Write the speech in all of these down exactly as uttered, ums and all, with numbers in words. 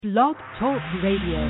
Blog Talk Radio.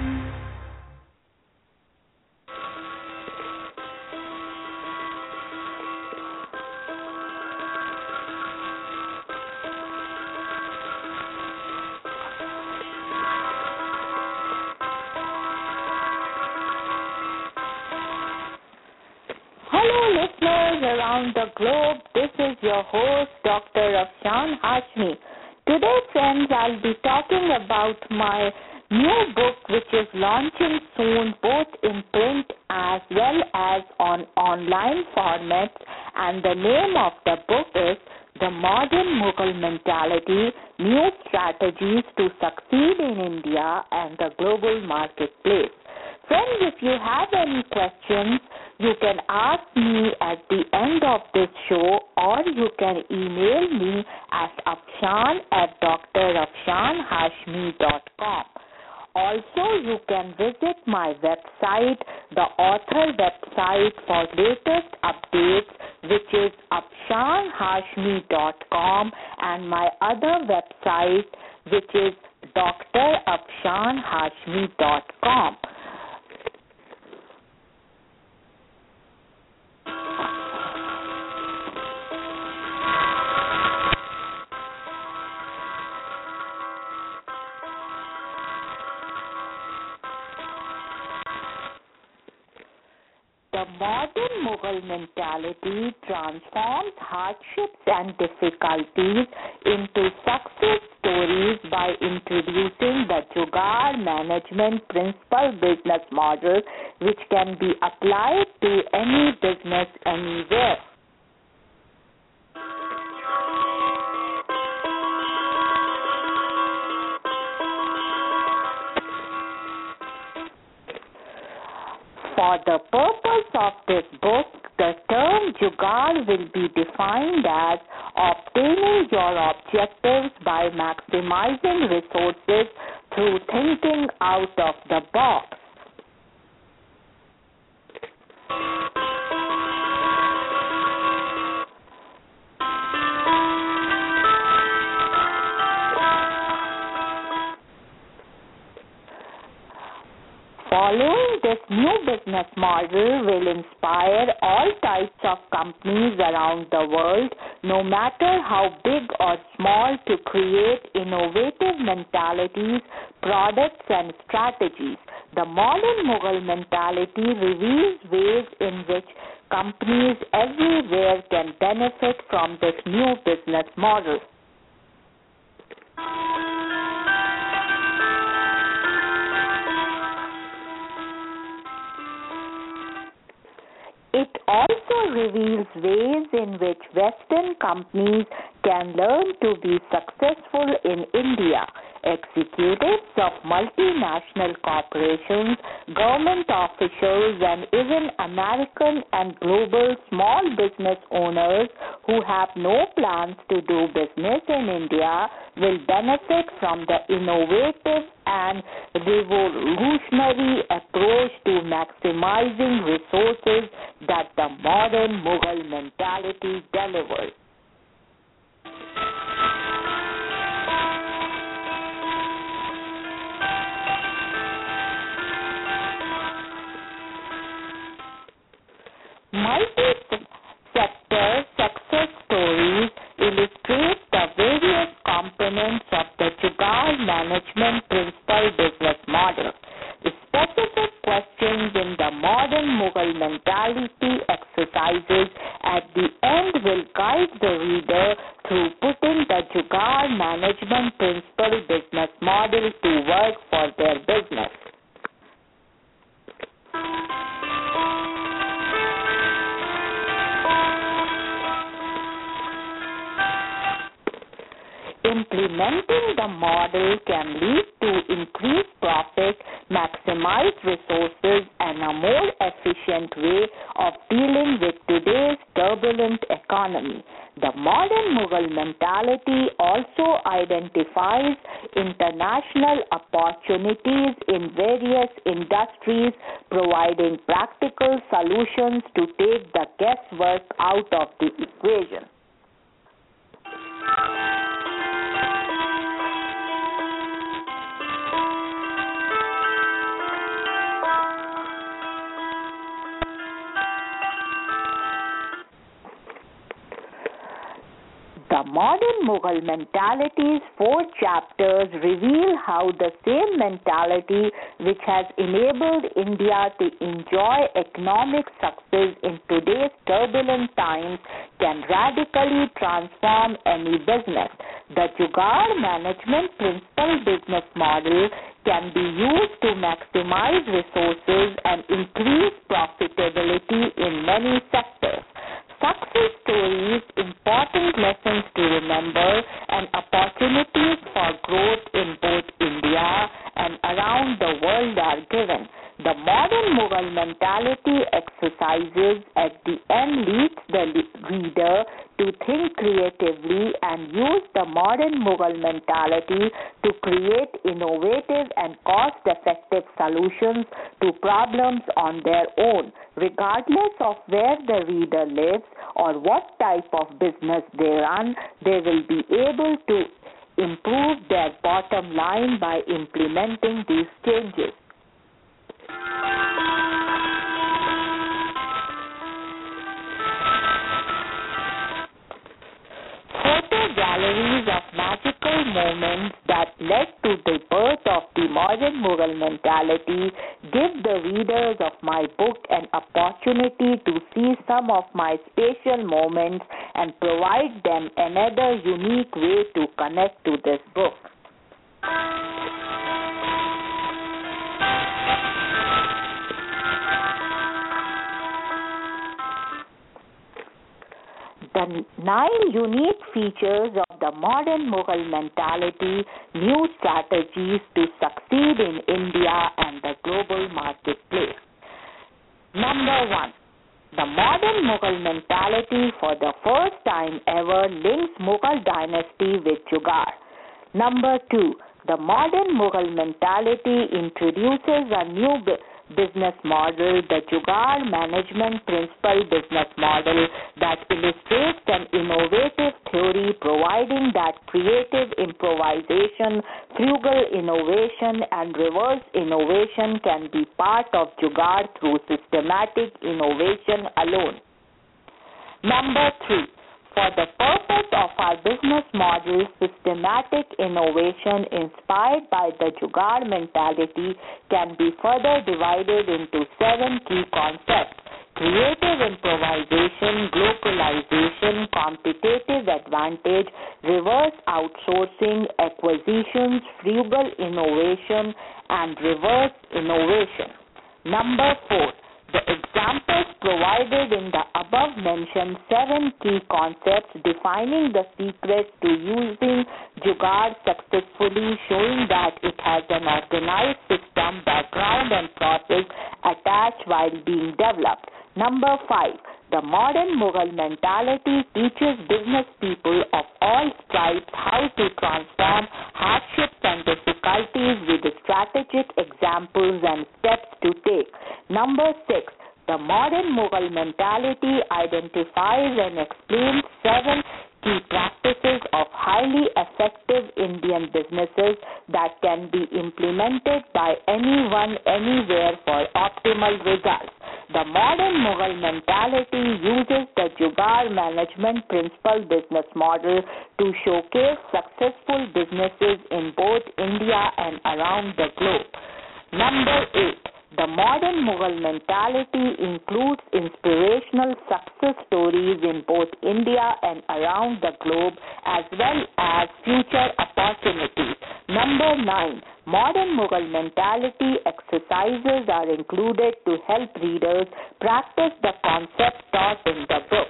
Around the globe, this is your host, Doctor Afshan Hashmi. Today, friends, I'll be talking about my new book, which is launching soon, both in print as well as on online formats. And the name of the book is The Modern Mughal Mentality, New Strategies to Succeed in India and the Global Marketplace. Friends, if you have any questions, you can ask me at the end of this show, or you can email me at afshan at d r afshan hashmi dot com. Also, you can visit my website, the author website for latest updates, which is afshan hashmi dot com, and my other website, which is d r afshan hashmi dot com. The modern Mughal mentality transforms hardships and difficulties into success stories by introducing the Jugaad management principle business model, which can be applied to any business anywhere. For the purpose of this book, the term Jugaad will be defined as obtaining your objectives by maximizing resources through thinking out of the box. Following this new business model will inspire all types of companies around the world, no matter how big or small, to create innovative mentalities, products, and strategies. The modern Mughal mentality reveals ways in which companies everywhere can benefit from this new business model. It also reveals ways in which Western companies can learn to be successful in India. Executives of multinational corporations, government officials, and even American and global small business owners who have no plans to do business in India will benefit from the innovative and revolutionary approach to maximizing resources that the modern Mughal mentality delivers. Multi-sector success stories illustrate the various components of the Jugaad management principle business model. The specific questions in the modern Mughal mentality exercises at the end will guide the reader through putting the Jugaad management principle business model to work for their business. Implementing the model can lead to increased profit, maximized resources, and a more efficient way of dealing with today's turbulent economy. The modern Mughal mentality also identifies international opportunities in various industries, providing practical solutions to take the guesswork out of the equation. Modern Mughal Mentality's four chapters reveal how the same mentality which has enabled India to enjoy economic success in today's turbulent times can radically transform any business. The Jugaad Management Principle business model can be used to maximize resources and increase profitability in many sectors. Success stories, important lessons to remember, and opportunities for growth in both India and around the world are given. The modern Mughal mentality exercises at the end leads the reader to think creatively and use the modern Mughal mentality to create innovative and cost-effective solutions to problems on their own, regardless of where the reader lives or what type of business they run. They will be able to improve their bottom line by implementing these changes. Photo galleries of magical moments that led to the birth of the modern Mughal mentality give the readers of my book an opportunity to see some of my special moments and provide them another unique way to connect to this book. The nine unique features of the modern Mughal mentality, new strategies to succeed in India and the global marketplace. Number one, the modern Mughal mentality for the first time ever links Mughal dynasty with Jugaad. Number two, the modern Mughal mentality introduces a new business business model, the Jugaad Management Principle business model that illustrates an innovative theory providing that creative improvisation, frugal innovation, and reverse innovation can be part of Jugaad through systematic innovation alone. Number three, for the purpose of our business model, systematic innovation inspired by the Jugaad mentality can be further divided into seven key concepts: creative improvisation, globalization, competitive advantage, reverse outsourcing, acquisitions, frugal innovation, and reverse innovation. Number four, the examples provided in the above-mentioned seven key concepts defining the secrets to using Jugaad successfully, showing that it has an organized system, background, and process attached while being developed. Number five, the modern Mughal mentality teaches business people of all stripes how to transform hardships and difficulties with strategic examples and steps to take. Number six, the modern Mughal mentality identifies and explains seven key practices of highly effective Indian businesses that can be implemented by anyone, anywhere for optimal results. The modern Mughal mentality uses the Jugaad Management Principle business model to showcase successful businesses in both India and around the globe. Number eight, the modern Mughal mentality includes inspirational success stories in both India and around the globe, as well as future opportunities. Number nine, modern Mughal mentality exercises are included to help readers practice the concepts taught in the book.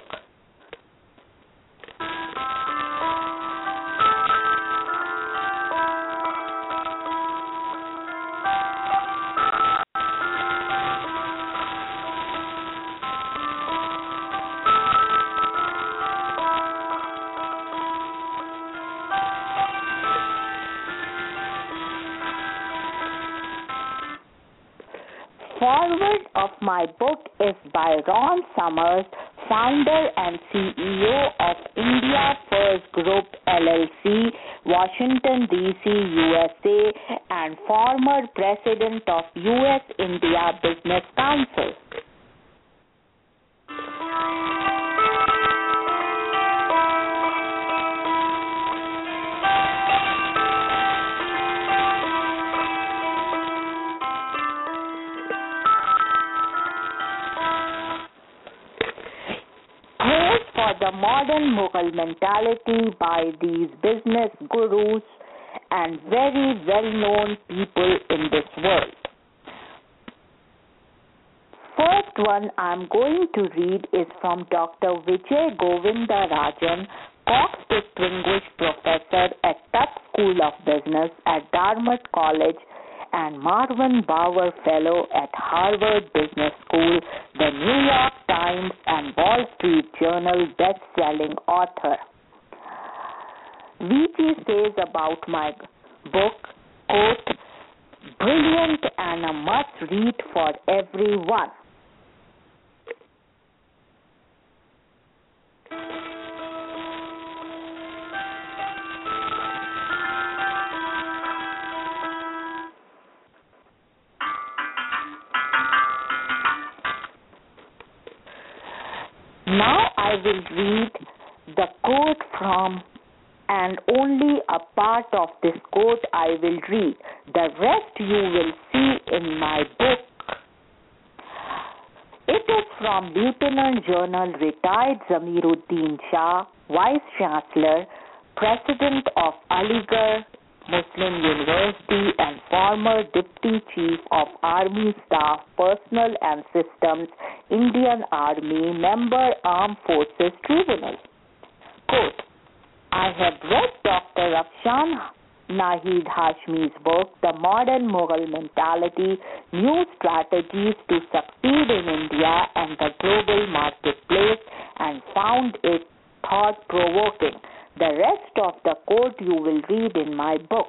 Foreword of my book is by Ron Summers, founder and C E O of India First Group L L C, Washington, D C, U S A, and former president of U S India Business Council. the modern Mughal mentality by these business gurus and very well-known people in this world. First one I'm going to read is from Doctor Vijay Govindarajan, Cox Distinguished Professor at Tufts School of Business at Dartmouth College and Marvin Bower Fellow at Harvard Business School, the New York Times and Wall Street Journal best-selling author. V G says about my book, quote, brilliant and a must-read for everyone. Now I will read the quote from, and only a part of this quote I will read. The rest you will see in my book. It is from Lieutenant General retired Zamiruddin Shah, Vice Chancellor, President of Aligarh Muslim University and former Deputy Chief of Army Staff, Personnel and Systems, Indian Army, Member Armed Forces Tribunal. Quote, I have read Doctor Afshan Nahid Hashmi's book, The Modern Mughal Mentality, New Strategies to Succeed in India and the Global Marketplace, and found it thought-provoking. The rest of the quote you will read in my book.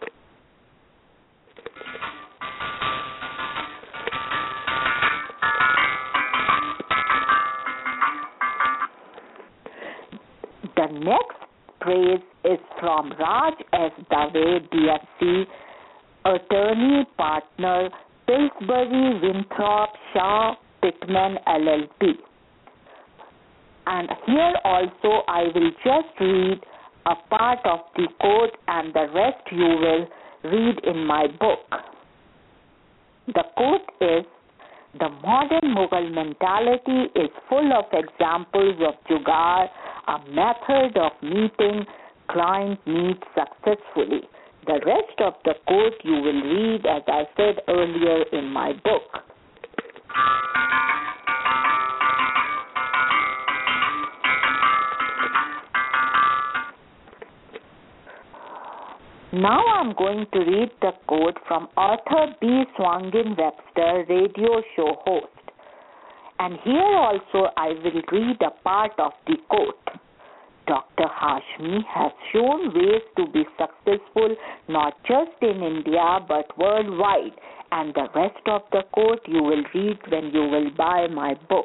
The next praise is from Raj S. Dave, D S C, Attorney Partner, Pillsbury Winthrop Shaw Pittman L L P. And here also I will just read a part of the quote and the rest you will read in my book. The quote is, the modern Mughal mentality is full of examples of jugaad, a method of meeting client needs successfully. The rest of the quote you will read, as I said earlier, in my book. Now I'm going to read the quote from Arthur B. Swangin Webster, radio show host. And here also I will read a part of the quote. Doctor Hashmi has shown ways to be successful not just in India but worldwide. And the rest of the quote you will read when you will buy my book.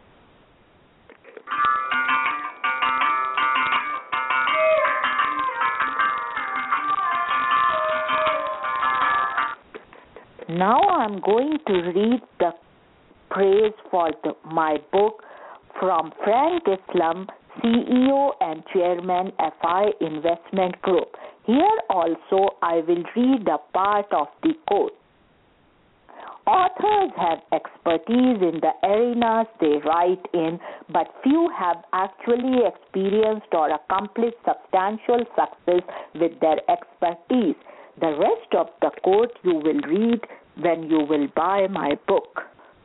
Now I'm going to read the praise for the, my book from Frank Islam, C E O and Chairman, F I Investment Group. Here also I will read a part of the quote. Authors have expertise in the arenas they write in, but few have actually experienced or accomplished substantial success with their expertise. The rest of the quote you will read when you will buy my book.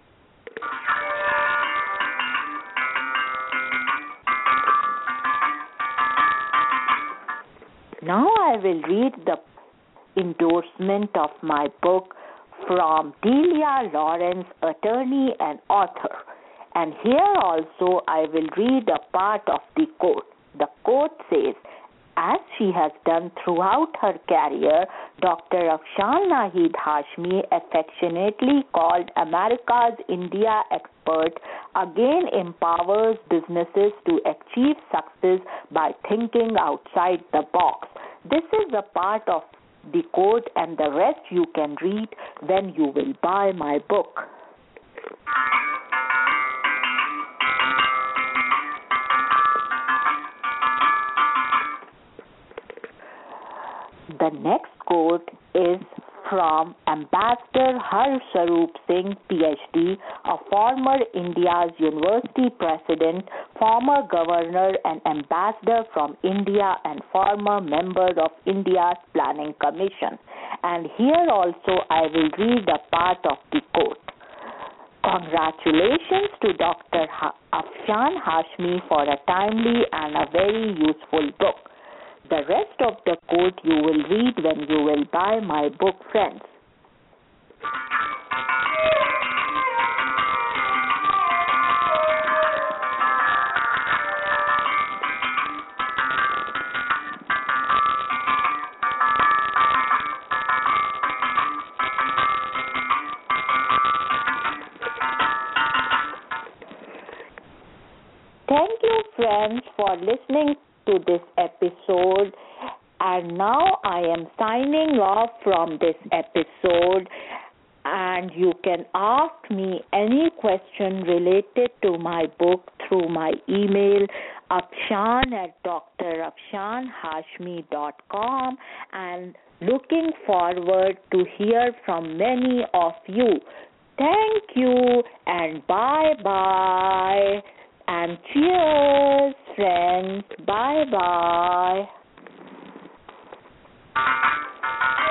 Now I will read the endorsement of my book from Delia Lawrence, attorney and author. And here also I will read a part of the quote. The quote says, as she has done throughout her career, Doctor Afshan Nahid Hashmi, affectionately called America's India expert, again empowers businesses to achieve success by thinking outside the box. This is a part of the quote, and the rest you can read when you will buy my book. The next quote is from Ambassador Harswarup Singh, PhD, a former India's university president, former governor and ambassador from India, and former member of India's Planning Commission. And here also I will read a part of the quote. Congratulations to Doctor Ha- Afshan Hashmi for a timely and a very useful book. The rest of the quote you will read when you will buy my book, friends. Thank you, friends, for listening to this episode. And now I am signing off from this episode. And you can ask me any question related to my book through my email, afshan at d r afshan hashmi dot com. And looking forward to hear from many of you. Thank you and bye-bye. And cheers, friends. Bye-bye.